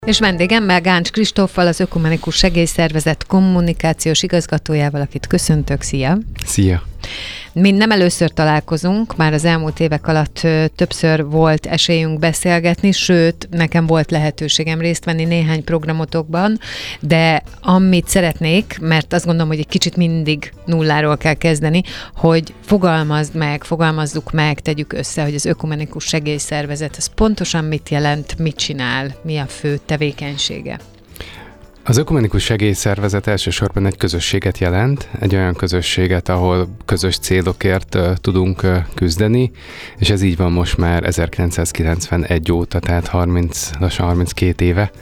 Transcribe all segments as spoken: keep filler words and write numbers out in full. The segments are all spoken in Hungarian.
És vendégemmel Gáncs Kristóffal, az Ökumenikus Segélyszervezet kommunikációs igazgatójával, akit köszöntök. Szia! Szia! Mi nem először találkozunk, már az elmúlt évek alatt többször volt esélyünk beszélgetni, sőt, nekem volt lehetőségem részt venni néhány programotokban, de amit szeretnék, mert azt gondolom, hogy egy kicsit mindig nulláról kell kezdeni, hogy fogalmazd meg, fogalmazzuk meg, tegyük össze, hogy az Ökumenikus Segélyszervezet, ez pontosan mit jelent, mit csinál, mi a fő tevékenysége. Az Ökumenikus Segélyszervezet elsősorban egy közösséget jelent, egy olyan közösséget, ahol közös célokért uh, tudunk uh, küzdeni, és ez így van most már ezerkilencszázkilencvenegy óta, tehát harminc, lassan harminckét éve,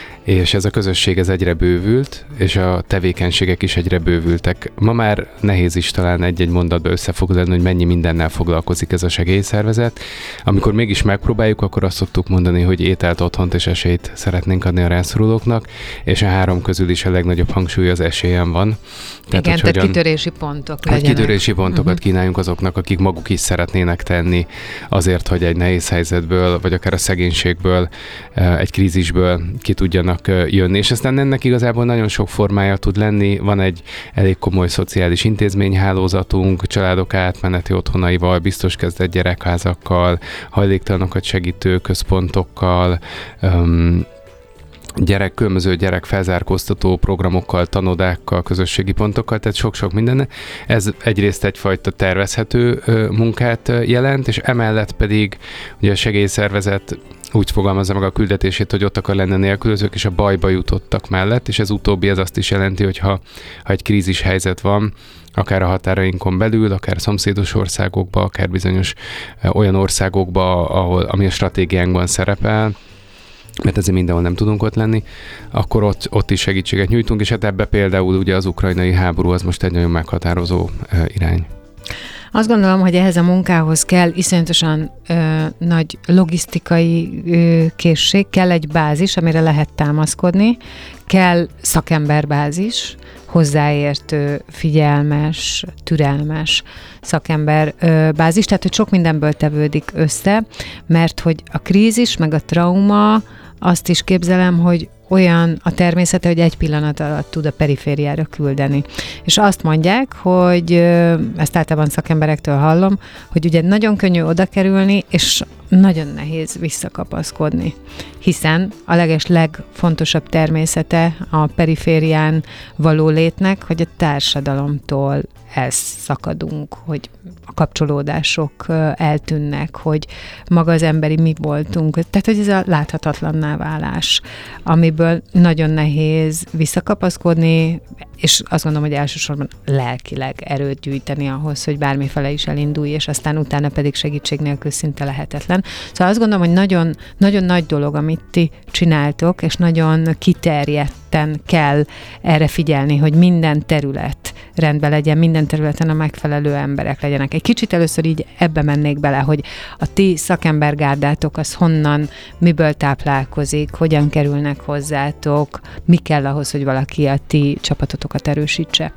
és ez a közösség ez egyre bővült, és a tevékenységek is egyre bővültek. Ma már nehéz is talán egy-egy mondatba összefoglalni, hogy mennyi mindennel foglalkozik ez a segélyszervezet. Amikor mégis megpróbáljuk, akkor azt szoktuk mondani, hogy ételt, otthont és esélyt szeretnénk adni a rászorulóknak, és a három közül is a legnagyobb hangsúly az esélyen van. Tehát, igen, tehát hogyan, kitörési pontok legyenek. Kitörési pontokat uh-huh. kínáljunk azoknak, akik maguk is szeretnének tenni azért, hogy egy nehéz helyzetből, vagy akár a szegénységből, egy krízisből ki tudjanak jönni. És aztán ennek igazából nagyon sok formája tud lenni. Van egy elég komoly szociális intézményhálózatunk, családok átmeneti otthonaival, biztos kezdett gyerekházakkal, hajléktalanokat segítő központokkal, um, gyerek, különböző gyerek felzárkóztató programokkal, tanodákkal, közösségi pontokkal, tehát sok-sok minden. Ez egyrészt egyfajta tervezhető munkát jelent, és emellett pedig ugye a segélyszervezet úgy fogalmazza meg a küldetését, hogy ott akar lenni nélkülözők, és a bajba jutottak mellett, és ez utóbbi ez azt is jelenti, hogy ha, ha egy krízis helyzet van, akár a határainkon belül, akár szomszédos országokba, akár bizonyos olyan országokba, ahol, ami a stratégiánkban szerepel, mert ezért mindenhol nem tudunk ott lenni, akkor ott, ott is segítséget nyújtunk, és hát ebbe például ugye az ukrajnai háború az most egy nagyon meghatározó uh, irány. Azt gondolom, hogy ehhez a munkához kell iszonyatosan ö, nagy logisztikai ö, készség, kell egy bázis, amire lehet támaszkodni, kell szakemberbázis, hozzáértő, figyelmes, türelmes szakember ö, bázis, tehát hogy sok mindenből tevődik össze, mert hogy a krízis meg a trauma, azt is képzelem, hogy olyan a természete, hogy egy pillanat alatt tud a perifériára küldeni. És azt mondják, hogy ezt általában szakemberektől hallom, hogy ugye nagyon könnyű oda kerülni, és nagyon nehéz visszakapaszkodni. Hiszen a leges legfontosabb természete a periférián való létnek, hogy a társadalomtól elszakadunk, hogy a kapcsolódások eltűnnek, hogy maga az emberi mi voltunk. Tehát, hogy ez a láthatatlanná válás, amiből nagyon nehéz visszakapaszkodni, és azt gondolom, hogy elsősorban lelkileg erőt gyűjteni ahhoz, hogy bármifele is elindulj, és aztán utána pedig segítség nélkül szinte lehetetlen. Szóval azt gondolom, hogy nagyon, nagyon nagy dolog, amit ti csináltok, és nagyon kiterjedten kell erre figyelni, hogy minden terület rendben legyen, minden területen a megfelelő emberek legyenek. Egy kicsit először így ebbe mennék bele, hogy a ti szakembergárdátok az honnan, miből táplálkozik, hogyan kerülnek hozzátok, mi kell ahhoz, hogy valaki a ti csapatotokat erősítse.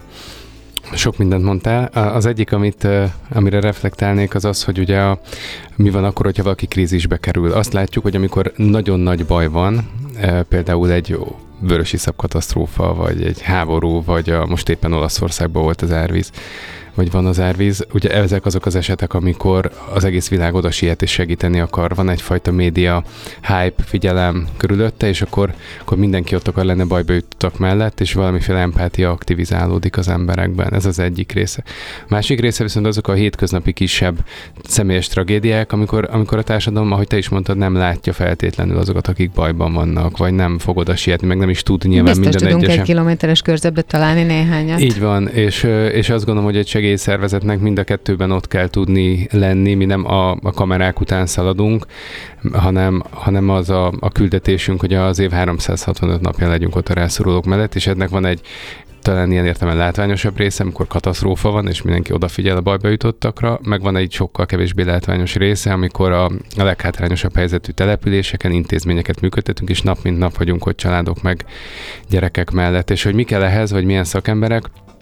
Sok mindent mondtál. Az egyik, amit, amire reflektálnék, az az, hogy ugye a, mi van akkor, hogyha valaki krízisbe kerül. Azt látjuk, hogy amikor nagyon nagy baj van, például egy vörösiszap katasztrófa, vagy egy háború, vagy a, most éppen Olaszországban volt az árvíz, vagy van az árvíz. Ugye ezek azok az esetek, amikor az egész világ oda siet és segíteni akar. Van egyfajta média hype, figyelem körülötte, és akkor, akkor mindenki ott akar lenni bajba jutottak mellett, és valamiféle empátia aktivizálódik az emberekben. Ez az egyik része. A másik része viszont azok a hétköznapi kisebb személyes tragédiák, amikor, amikor a társadalom, ahogy te is mondtad, nem látja feltétlenül azokat, akik bajban vannak, vagy nem fog oda sietni, meg nem is tud nyilván biztos minden tudunk egyesen. Egy kilométeres körzetbe találni néhányat. Így van, és, és azt gondolom, hogy egy segélyszervezetnek mind a kettőben ott kell tudni lenni, mi nem a, a kamerák után szaladunk, hanem, hanem az a, a küldetésünk, hogy az év háromszázhatvanöt napján legyünk ott a rászorulók mellett, és ennek van egy talán ilyen értelemben látványosabb része, amikor katasztrófa van, és mindenki odafigyel a bajba jutottakra, meg van egy sokkal kevésbé látványos része, amikor a, a leghátrányosabb helyzetű településeken intézményeket működtetünk, és nap mint nap vagyunk ott családok meg gyerekek mellett. És hogy mi kell ehhez, vagy milyen szakemberek,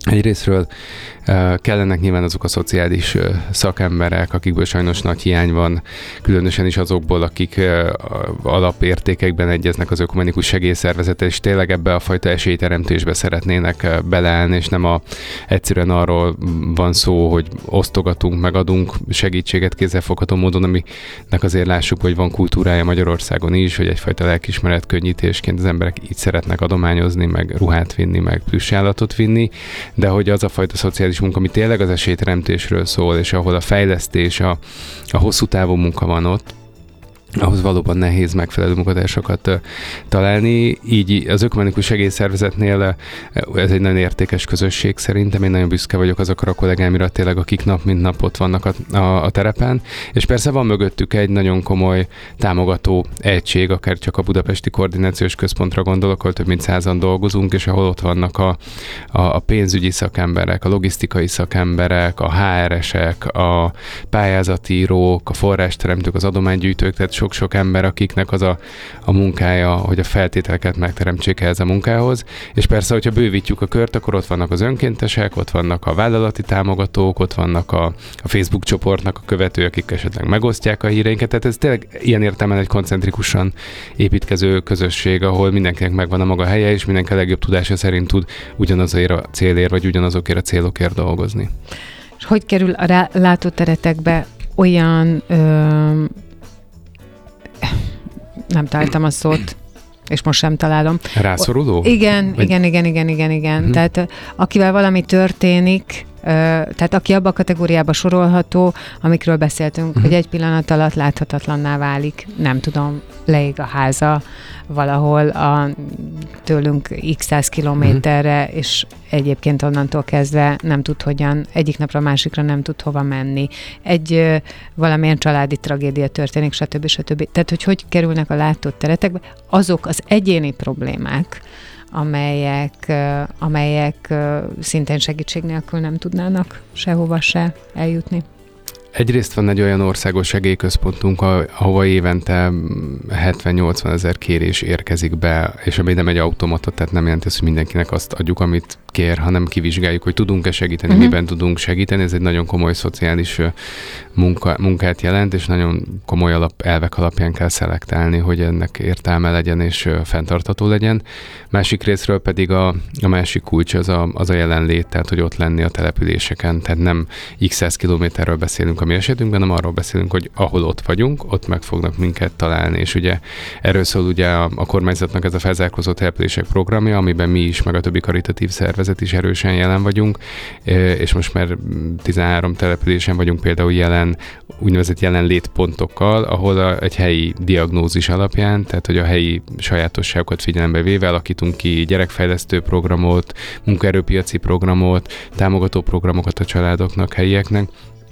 Egyrészről kellenek nyilván azok a szociális szakemberek, akikből sajnos nagy hiány van, különösen is azokból, akik alapértékekben egyeznek az ökumenikus segélyszervezetek, és tényleg ebbe a fajta esélyteremtésbe szeretnének beleállni, és nem a, egyszerűen arról van szó, hogy osztogatunk, megadunk segítséget kézzelfogható módon, aminek azért lássuk, hogy van kultúrája Magyarországon is, hogy egyfajta lelkiismeret könnyítésként az emberek így szeretnek adományozni, meg ruhát vinni, meg plüssállatot vinni, de hogy az a fajta szociális munka, ami tényleg az esélyteremtésről szól, és ahol a fejlesztés, a, a hosszú távú munka van ott, ahhoz valóban nehéz megfelelő munkatársakat uh, találni. Így az ökumenikus segélyszervezetnél uh, ez egy nagyon értékes közösség szerintem. Én nagyon büszke vagyok azokra a kollégámra tényleg, akik nap mint nap ott vannak a, a, a terepen. És persze van mögöttük egy nagyon komoly támogató egység, akár csak a Budapesti Koordinációs Központra gondolok, ahol több mint százan dolgozunk, és ahol ott vannak a, a, a pénzügyi szakemberek, a logisztikai szakemberek, a há er esek, a pályázatírók, a forrásteremtők, az adománygyűjtők, tehát sok-sok ember, akiknek az a, a munkája, hogy a feltételeket megteremtsék ehhez a munkához. És persze, hogyha bővítjük a kört, akkor ott vannak az önkéntesek, ott vannak a vállalati támogatók, ott vannak a, a Facebook csoportnak a követők, akik esetleg megosztják a híreinket. Tehát ez tényleg ilyen értelemben egy koncentrikusan építkező közösség, ahol mindenkinek megvan a maga helye, és mindenki a legjobb tudása szerint tud ugyanazért a célért, vagy ugyanazokért a célokért dolgozni. És hogy kerül a rá, látóteretekbe olyan ö, nem találtam a szót, és most sem találom. Rászoruló? Igen, Vagy... igen, igen, igen, igen, igen. Uh-huh. Tehát akivel valami történik, tehát aki abba a kategóriába sorolható, amikről beszéltünk, uh-huh. hogy egy pillanat alatt láthatatlanná válik, nem tudom, leég a háza valahol a tőlünk x száz kilométerre, uh-huh. és egyébként onnantól kezdve nem tud hogyan, egyik napra másikra nem tud hova menni. Egy valamilyen családi tragédia történik, stb. stb. Tehát, hogy hogy kerülnek a látóteretekbe, azok az egyéni problémák, amelyek, amelyek szintén segítség nélkül nem tudnának sehova se eljutni. Egyrészt van egy olyan országos segélyközpontunk, ahova évente hetven-nyolcvan ezer kérés érkezik be, és ami nem egy automata, tehát nem jelenti azt, hogy mindenkinek azt adjuk, amit kér, hanem kivizsgáljuk, hogy tudunk-e segíteni, uh-huh. miben tudunk segíteni. Ez egy nagyon komoly szociális munka, munkát jelent, és nagyon komoly alap, elvek alapján kell szelektálni, hogy ennek értelme legyen és fenntartható legyen. Másik részről pedig a, a másik kulcs az a, az a jelenlét, tehát hogy ott lenni a településeken, tehát nem x száz kilométerről beszélünk a mi esetünkben, hanem arról beszélünk, hogy ahol ott vagyunk, ott meg fognak minket találni, és ugye erről szól ugye a, a kormányzatnak ez a felzárkózó települések programja, amiben mi is, meg a többi karitatív szervezet is erősen jelen vagyunk, és most már tizenhárom településen vagyunk például jelen, úgynevezett jelenlétpontokkal, ahol a, egy helyi diagnózis alapján, tehát hogy a helyi sajátosságokat figyelembe véve alakítunk ki gyerekfejlesztő programot, munkaerőpiaci programot, támogató programokat a családoknak, helyieknek.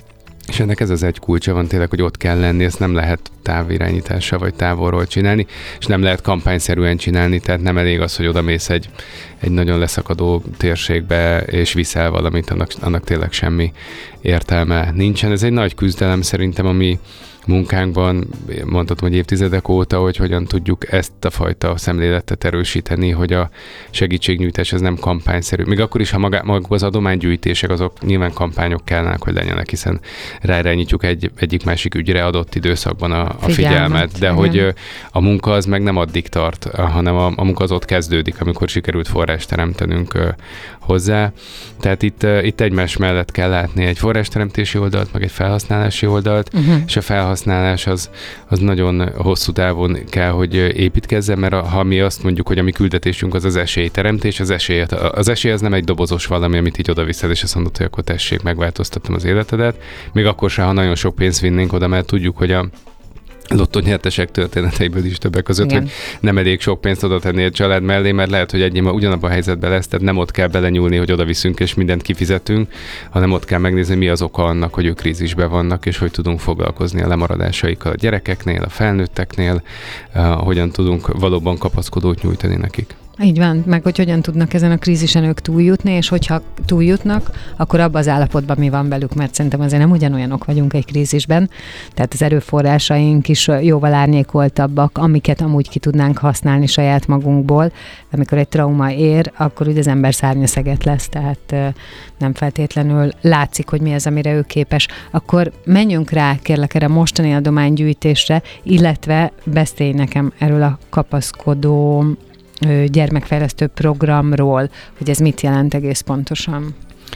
És ennek ez az egy kulcsa van tényleg, hogy ott kell lenni, ezt nem lehet távirányítással vagy távolról csinálni, és nem lehet kampányszerűen csinálni, tehát nem elég az, hogy odamész egy, egy nagyon leszakadó térségbe, és viszel valamit, annak, annak tényleg semmi értelme nincsen. Ez egy nagy küzdelem szerintem, ami munkánkban, mondhatom, hogy évtizedek óta, hogy hogyan tudjuk ezt a fajta szemléletet erősíteni, hogy a segítségnyújtás ez nem kampányszerű. Még akkor is, ha maga, maga az adománygyűjtések, azok nyilván kampányok kellene, hogy legyenek, hiszen ráirányítjuk egy, egyik-másik ügyre adott időszakban a, a figyelmet, figyelmet, de igen. hogy a munka az meg nem addig tart, hanem a, a munka az ott kezdődik, amikor sikerült forrást teremtenünk hozzá. Tehát itt, itt egymás mellett kell látni egy forrásteremtési oldalt, meg egy felhasználási oldalt, uh-huh. és a felhasználás az, az nagyon hosszú távon kell, hogy építkezzen, mert a, ha mi azt mondjuk, hogy a mi küldetésünk az az esélyteremtés, az esély, az esély az nem egy dobozos valami, amit így oda viszed, és azt mondod, hogy akkor tessék, megváltoztattam az életedet. Még akkor sem, ha nagyon sok pénzt vinnénk oda, mert tudjuk, hogy a lottonyertesek történeteiből is többek között, igen. hogy nem elég sok pénzt oda tenni egy család mellé, mert lehet, hogy egyén ma ugyanabban a helyzetben lesz, tehát nem ott kell belenyúlni, hogy oda viszünk és mindent kifizetünk, hanem ott kell megnézni, mi az oka annak, hogy ők krízisben vannak, és hogy tudunk foglalkozni a lemaradásaikkal a gyerekeknél, a felnőtteknél, uh, hogyan tudunk valóban kapaszkodót nyújtani nekik. Így van, meg hogy hogyan tudnak ezen a krízisen ők túljutni, és hogyha túljutnak, akkor abban az állapotban mi van velük, mert szerintem azért nem ugyanolyanok vagyunk egy krízisben, tehát az erőforrásaink is jóval árnyékoltabbak, amiket amúgy ki tudnánk használni saját magunkból, de amikor egy trauma ér, akkor ugye az ember szárnyaszeget lesz, tehát nem feltétlenül látszik, hogy mi az, amire ő képes. Akkor menjünk rá, kérlek, erre mostani adománygyűjtésre, illetve beszélj nekem erről a kapaszkodó gyermekfejlesztő programról, hogy ez mit jelent egész pontosan.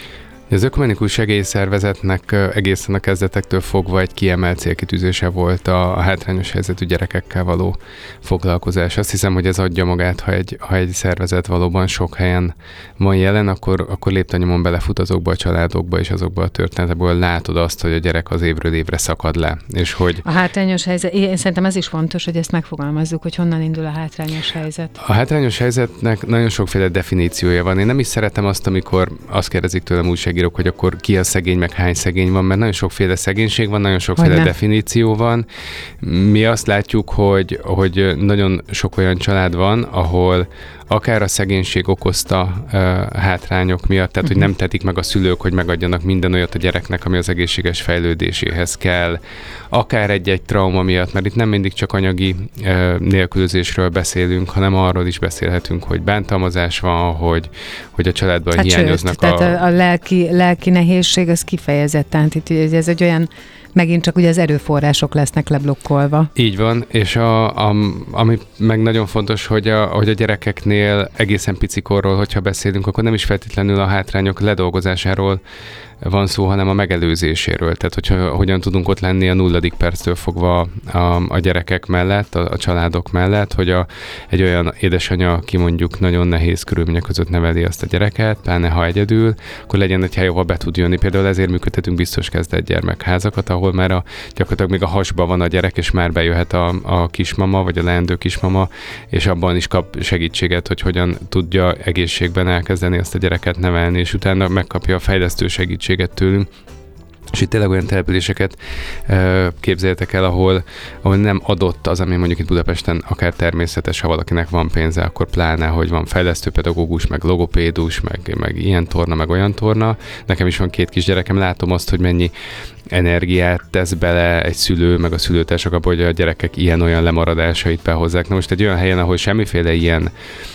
Az Ökumenikus Segélyszervezetnek egészen a kezdetektől fogva egy kiemelt célkitűzése volt a, a hátrányos helyzetű gyerekekkel való foglalkozás. Azt hiszem, hogy ez adja magát, ha egy, ha egy szervezet valóban sok helyen van jelen, akkor, akkor lépten-nyomon belefut azokba a családokba és azokba a történetekből látod azt, hogy a gyerek az évről évre szakad le. És hogy a hátrányos helyzet, én szerintem ez is fontos, hogy ezt megfogalmazzuk, hogy honnan indul a hátrányos helyzet. A hátrányos helyzetnek nagyon sokféle definíciója van. Én nem is szeretem azt, amikor azt kérdezik tőlem újságírók, hogy akkor ki a szegény, meg hány szegény van, mert nagyon sokféle szegénység van, nagyon sokféle definíció van. Mi azt látjuk, hogy, hogy nagyon sok olyan család van, ahol akár a szegénység okozta uh, hátrányok miatt, tehát uh-huh. hogy nem tetik meg a szülők, hogy megadjanak minden olyat a gyereknek, ami az egészséges fejlődéséhez kell, akár egy-egy trauma miatt, mert itt nem mindig csak anyagi uh, nélkülözésről beszélünk, hanem arról is beszélhetünk, hogy bántalmazás van, hogy, hogy a családban hát hiányoznak sőt, a... Tehát a, a lelki, lelki nehézség az kifejezetten, itt ez egy olyan megint csak ugye az erőforrások lesznek leblokkolva. Így van, és a, a, ami meg nagyon fontos, hogy a, hogy a gyerekeknél egészen picikorról, hogyha beszélünk, akkor nem is feltétlenül a hátrányok ledolgozásáról van szó, hanem a megelőzéséről. Tehát, hogyha hogyan tudunk ott lenni a nulladik perctől fogva a, a gyerekek mellett, a, a családok mellett, hogy a, egy olyan édesanyja, aki mondjuk nagyon nehéz körülmények között neveli azt a gyereket, pláne ha egyedül, akkor legyen egy hely, ahol be tud jönni. Például ezért működtetünk biztos kezdett gyermekházakat, ahol már a, gyakorlatilag még a hasba van a gyerek, és már bejöhet a, a kismama, vagy a leendő kismama, és abban is kap segítséget, hogy hogyan tudja egészségben elkezdeni azt a gyereket nevelni, és utána megkapja a fejlesztő segítséget tőlünk. És itt tényleg olyan településeket uh, képzeljétek el, ahol, ahol nem adott az, ami mondjuk itt Budapesten akár természetes, ha valakinek van pénze, akkor pláne, hogy van fejlesztőpedagógus, meg logopédus, meg, meg ilyen torna, meg olyan torna. Nekem is van két kisgyerekem, látom azt, hogy mennyi energiát tesz bele egy szülő, meg a szülőtársak abban, hogy a gyerekek ilyen-olyan lemaradásait behozzák. Na most egy olyan helyen, ahol semmiféle ilyen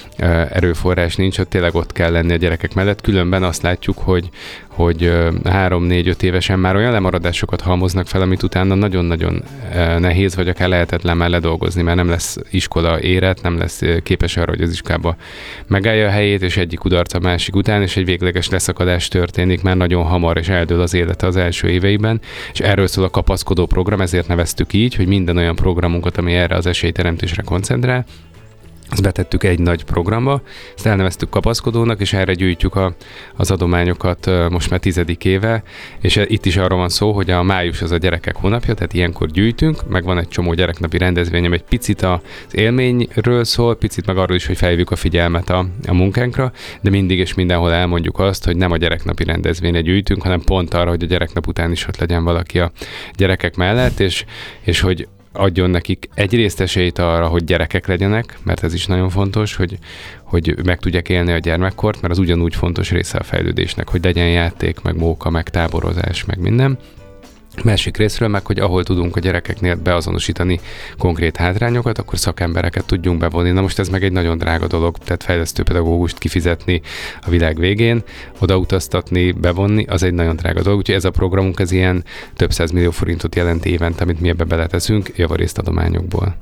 erőforrás nincs, ott tényleg ott kell lenni a gyerekek mellett. Különben azt látjuk, hogy, hogy három, négy, öt évesen már olyan lemaradásokat halmoznak fel, amit utána nagyon-nagyon nehéz, vagy akár lehetetlen már ledolgozni, mert nem lesz iskola érett, nem lesz képes arra, hogy az iskolába megállja a helyét, és egyik kudarc a másik után, és egy végleges leszakadás történik már nagyon hamar, és eldől az élete az első éveiben. És erről szól a kapaszkodó program, ezért neveztük így, hogy minden olyan programunkat, ami erre az esélyteremtésre koncentrál, azt betettük egy nagy programba, ezt elneveztük kapaszkodónak, és erre gyűjtjük a, az adományokat most már tizedik éve, és itt is arról van szó, hogy a május az a gyerekek hónapja, tehát ilyenkor gyűjtünk, meg van egy csomó gyereknapi rendezvény, ami egy picit az élményről szól, picit meg arról is, hogy felhívjuk a figyelmet a, a munkánkra, de mindig és mindenhol elmondjuk azt, hogy nem a gyereknapi rendezvényre gyűjtünk, hanem pont arra, hogy a gyereknap után is ott legyen valaki a gyerekek mellett, és, és hogy adjon nekik egyrészt esélyt arra, hogy gyerekek legyenek, mert ez is nagyon fontos, hogy, hogy meg tudják élni a gyermekkort, mert az ugyanúgy fontos része a fejlődésnek, hogy legyen játék, meg móka, meg táborozás, meg minden. Másik részről meg, hogy ahol tudunk a gyerekeknél beazonosítani konkrét hátrányokat, akkor szakembereket tudjunk bevonni. Na most ez meg egy nagyon drága dolog, tehát fejlesztőpedagógust kifizetni a világ végén, odautaztatni, bevonni, az egy nagyon drága dolog. Úgyhogy ez a programunk, ez ilyen több száz millió forintot jelent évente, amit mi ebbe beleteszünk, javarészt adományokból.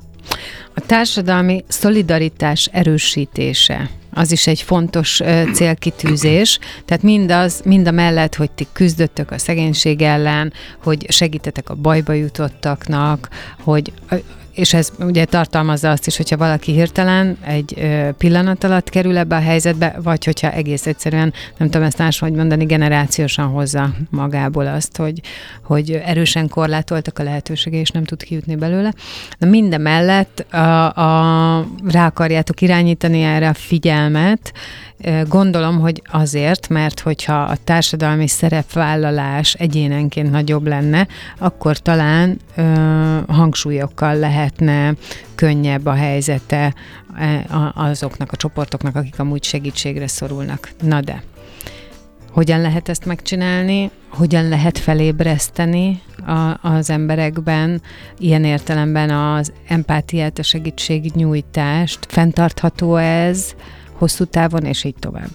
A társadalmi szolidaritás erősítése, az is egy fontos uh, célkitűzés, tehát mindaz, mind a mellett, hogy ti küzdöttök a szegénység ellen, hogy segítetek a bajba jutottaknak, hogy és ez ugye tartalmazza azt is, hogyha valaki hirtelen egy ö, pillanat alatt kerül ebbe a helyzetbe, vagy hogyha egész egyszerűen, nem tudom ezt máshogy mondani, generációsan hozza magából azt, hogy, hogy erősen korlátoltak a lehetősége, és nem tud kijutni belőle. De minden mellett a, a, rá akarjátok irányítani erre a figyelmet. Gondolom, hogy azért, mert hogyha a társadalmi szerepvállalás egyénenként nagyobb lenne, akkor talán ö, hangsúlyokkal lehetne könnyebb a helyzete azoknak a csoportoknak, akik amúgy segítségre szorulnak. Na de, hogyan lehet ezt megcsinálni? Hogyan lehet felébreszteni a, az emberekben ilyen értelemben az empátiát, a segítségnyújtást? Fenntartható ez hosszú távon, és így tovább?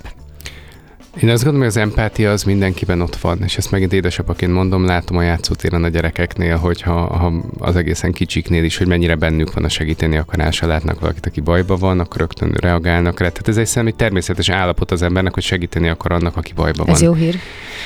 Én azt gondolom, hogy az empátia az mindenkiben ott van, és ezt megint édesapaként mondom, látom a játszótéren a gyerekeknél, hogyha ha az egészen kicsiknél is, hogy mennyire bennük van a segíteni akarása, látnak valakit, aki bajba van, akkor rögtön reagálnak rá. Tehát ez egy szerintem egy természetes állapot az embernek, hogy segíteni akar annak, aki bajba van. Ez jó hír.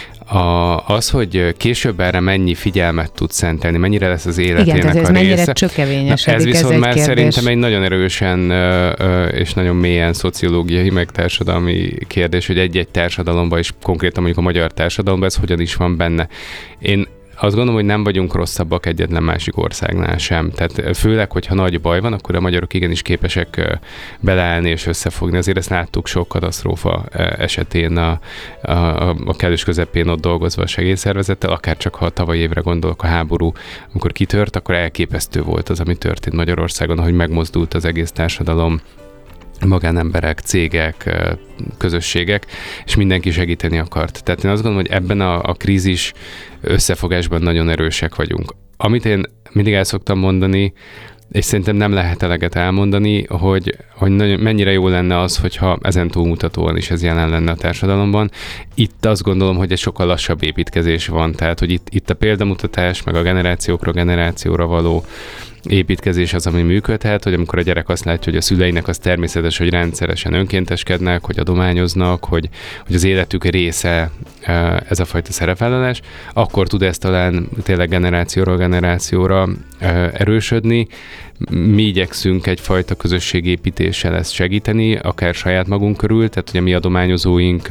A, az, hogy később erre mennyi figyelmet tud szentelni, mennyire lesz az életének igen, a ez része. mennyire csökevényesedik, ez viszont ez már kérdés. Szerintem egy nagyon erősen és nagyon mélyen szociológiai, meg társadalmi kérdés, hogy egy-egy társadalomban, és konkrétan mondjuk a magyar társadalomban ez hogyan is van benne. Én azt gondolom, hogy nem vagyunk rosszabbak egyetlen másik országnál sem. Tehát főleg, hogyha nagy baj van, akkor a magyarok igenis képesek beleállni és összefogni. Azért ezt láttuk sok katasztrófa esetén a, a, a kellős közepén ott dolgozva a segélyszervezettel, akár csak ha a tavalyi évre gondolok, a háború, amikor kitört, akkor elképesztő volt az, ami történt Magyarországon, ahogy megmozdult az egész társadalom, magánemberek, cégek, közösségek, és mindenki segíteni akart. Tehát én azt gondolom, hogy ebben a, a krízis összefogásban nagyon erősek vagyunk. Amit én mindig el szoktam mondani, és szerintem nem lehet eleget elmondani, hogy, hogy nagyon, mennyire jó lenne az, hogyha ezen túlmutatóan is ez jelen lenne a társadalomban. Itt azt gondolom, hogy egy sokkal lassabb építkezés van, tehát hogy itt, itt a példamutatás, meg a generációkra, generációra való építkezés az, ami működhet, hogy amikor a gyerek azt látja, hogy a szüleinek az természetes, hogy rendszeresen önkénteskednek, hogy adományoznak, hogy, hogy az életük része ez a fajta szerepvállalás, akkor tud ez talán tényleg generációról generációra erősödni. Mi igyekszünk egyfajta közösségépítéssel ezt segíteni, akár saját magunk körül, tehát ugye mi adományozóink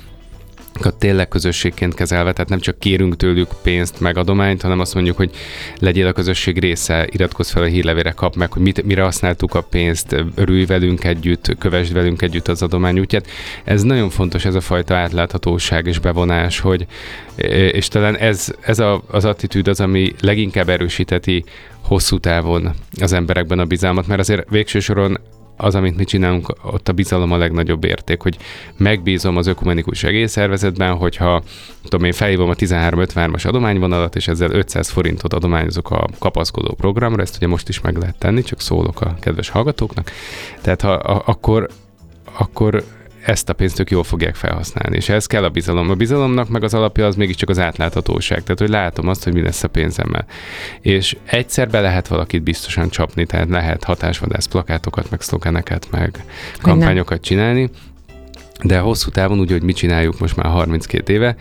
tényleg közösségként kezelve, tehát nem csak kérünk tőlük pénzt meg adományt, hanem azt mondjuk, hogy legyél a közösség része, iratkozz fel a hírlevére, kap meg, hogy mit, mire használtuk a pénzt, örülj velünk együtt, kövesd velünk együtt az adomány útját. Ez nagyon fontos, ez a fajta átláthatóság és bevonás, hogy, és talán ez, ez a, az attitűd az, ami leginkább erősíteti hosszú távon az emberekben a bizalmat, mert azért végső soron az, amit mi csinálunk, ott a bizalom a legnagyobb érték, hogy megbízom az ökumenikus segélyszervezetben, hogyha tudom én, felhívom a tizenhárom ötvenhármas adományvonalat, és ezzel ötszáz forintot adományozok a kapaszkodó programra, ezt ugye most is meg lehet tenni, csak szólok a kedves hallgatóknak. Tehát ha, a, akkor, akkor ezt a pénzt ők jól fogják felhasználni, és ez kell a bizalom. A bizalomnak meg az alapja az mégiscsak az átláthatóság, tehát hogy látom azt, hogy mi lesz a pénzemmel. És egyszer be lehet valakit biztosan csapni, tehát lehet hatásvadász plakátokat, meg szlogeneket, meg kampányokat csinálni, de hosszú távon úgy, hogy mi csináljuk most már harminckét éve,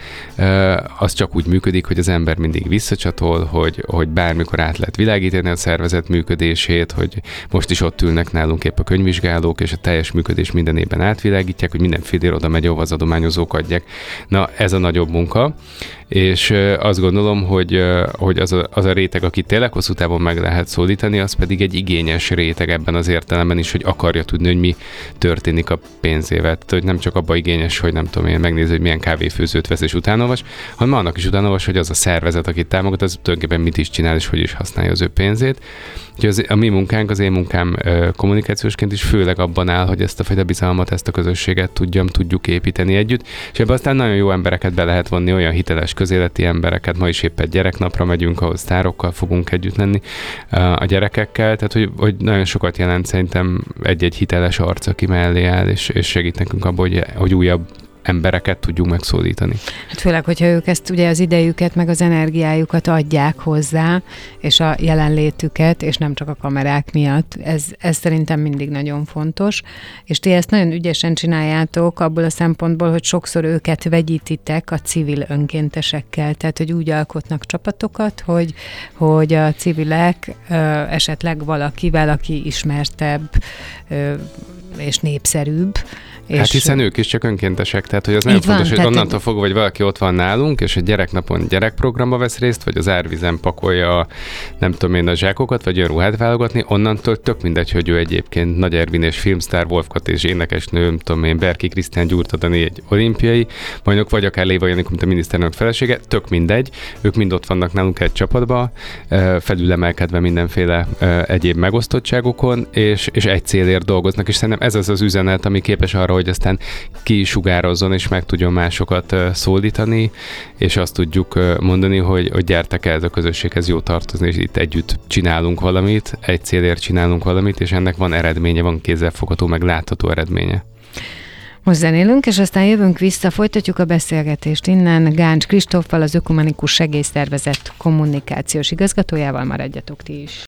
az csak úgy működik, hogy az ember mindig visszacsatol, hogy, hogy bármikor át lehet világítani a szervezet működését, hogy most is ott ülnek nálunk épp a könyvvizsgálók, és a teljes működés minden évben átvilágítják, hogy minden fél oda megy, ahova az adományozók adják. Na, ez a nagyobb munka, és azt gondolom, hogy, hogy az, a, az a réteg, aki tényleg hosszú távon meg lehet szólítani, az pedig egy igényes réteg ebben az értelemben is, hogy akarja tudni, hogy mi történik a pénzével. Tehát, hogy nem csak abban igényes, hogy nem tudom én megnézni, hogy milyen kávéfőzőt vesz és utánolvas, hanem annak is utánolvas, hogy az a szervezet, akit támogat, az tulajdonképpen mit is csinál és hogy is használja az ő pénzét. Úgyhogy az, a mi munkánk, az én munkám kommunikációsként is főleg abban áll, hogy ezt a fajta bizalmat, ezt a közösséget tudjam, tudjuk építeni együtt, és ebben aztán nagyon jó embereket be lehet vonni, olyan hiteles közéleti embereket, ma is épp egy gyereknapra megyünk, ahol sztárokkal fogunk együtt lenni a gyerekekkel, tehát hogy, hogy nagyon sokat jelent szerintem egy-egy hiteles arc, aki mellé áll, és, és segít nekünk abban, hogy, hogy újabb embereket tudjunk megszólítani. Hát főleg, hogyha ők ezt ugye az idejüket, meg az energiájukat adják hozzá, és a jelenlétüket, és nem csak a kamerák miatt. Ez, ez szerintem mindig nagyon fontos. És ti ezt nagyon ügyesen csináljátok abból a szempontból, hogy sokszor őket vegyítitek a civil önkéntesekkel. Tehát, hogy úgy alkotnak csapatokat, hogy, hogy a civilek ö, esetleg valakivel, aki ismertebb ö, és népszerűbb, Hát hiszen ők is csak önkéntesek, tehát hogy az nem fontos, van, hogy onnantól fogva, hogy valaki ott van nálunk, és egy gyereknapon gyerekprogramba vesz részt, vagy az árvízen pakolja, nem tudom én, a zsákokat, vagy olyan ruhát válogatni, onnantól tök mindegy, hogy ő egyébként Nagy Ervin és filmsztár, Wolf Kat és énekesnő, nem tudom én, Berki Krisztián Gyurta Dani egy olimpiai bajnok, vagy akár Léva Janikó, mint a miniszterelnök felesége, tök mindegy, ők mind ott vannak nálunk egy csapatba, felülemelkedve mindenféle egyéb megosztottságokon, és, és egy célért dolgoznak, és szerintem ez az az üzenet, ami képes arra, hogy aztán kisugározzon, és meg tudjon másokat szólítani, és azt tudjuk mondani, hogy, hogy gyertek el ez a közösséghez jó tartozni, és itt együtt csinálunk valamit, egy célért csinálunk valamit, és ennek van eredménye, van kézzelfogható, meg látható eredménye. Most zenélünk, és aztán jövünk vissza, folytatjuk a beszélgetést innen Gáncs Kristóffal, az Ökumenikus Segélyszervezet kommunikációs igazgatójával, maradjatok ti is.